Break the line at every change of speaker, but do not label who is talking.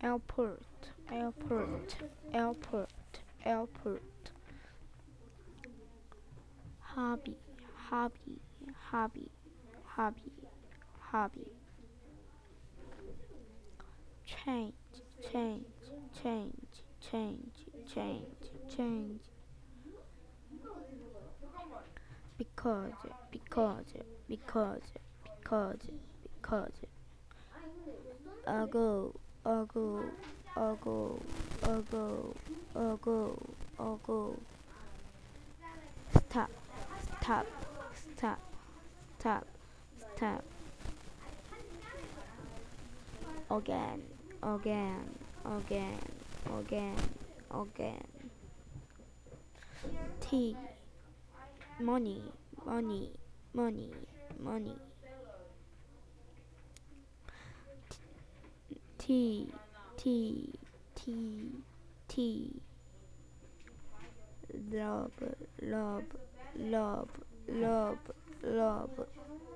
airport, airport, airport, airport. Hobby, hobby, hobby, hobby, hobby. Change, change, change, change, change, change. Because, because, because, because, because. Ago, ago, ago, ago, ago, ago. Stop, stop, stop, stop, stop. Again, again, again, again, again. T, money, money, money, money. T, T, T, T. Love, love, love, love, love.